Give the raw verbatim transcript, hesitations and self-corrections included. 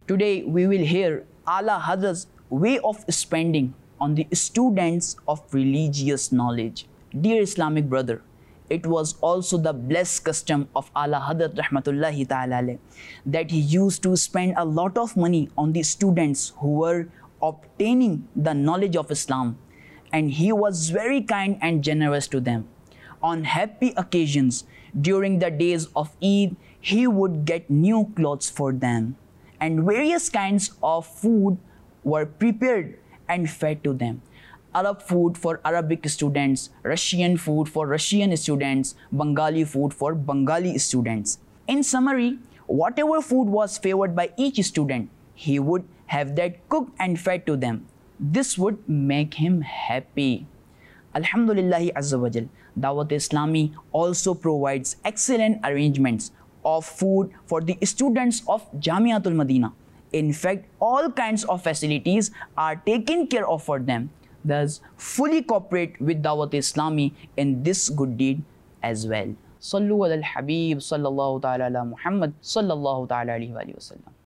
Today we will hear Ala Hadrat's way of spending on the students of religious knowledge. Dear Islamic brother, it was also the blessed custom of Ala Hadrat Rahmatullahi Ta'ala alayh that he used to spend a lot of money on the students who were obtaining the knowledge of Islam, and he was very kind and generous to them. On happy occasions during the days of Eid, he would get new clothes for them, and various kinds of food were prepared and fed to them. Arab food for Arabic students, Russian food for Russian students, Bengali food for Bengali students. In summary, whatever food was favored by each student, he would have that cooked and fed to them. This would make him happy. Alhamdulillah Azza wa Jal, Dawat Islami also provides excellent arrangements of food for the students of Jamiatul Madina. In fact, all kinds of facilities are taken care of for them. Thus, fully cooperate with Dawat Islami in this good deed as well. Sallu ala al-Habib sallallahu ta'ala ala Muhammad sallallahu ta'ala alayhi wa sallam.